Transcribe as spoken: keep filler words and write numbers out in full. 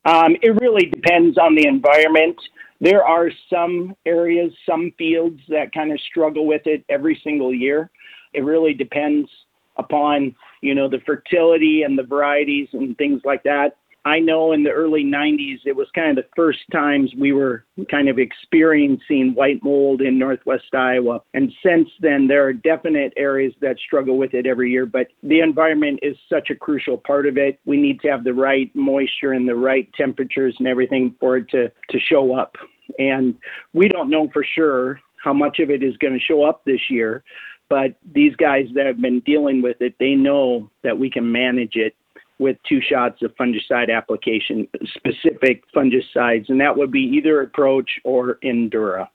Um, it really depends on the environment. There are some areas, some fields that kind of struggle with it every single year. It really depends upon, you know, the fertility and the varieties and things like that. I know in the early nineties, it was kind of the first times we were kind of experiencing white mold in Northwest Iowa. And since then, there are definite areas that struggle with it every year, but the environment is such a crucial part of it. We need to have the right moisture and the right temperatures and everything for it to, to show up. And we don't know for sure how much of it is going to show up this year, but these guys that have been dealing with it, they know that we can manage it with two shots of fungicide application, specific fungicides, and that would be either Approach or Endura.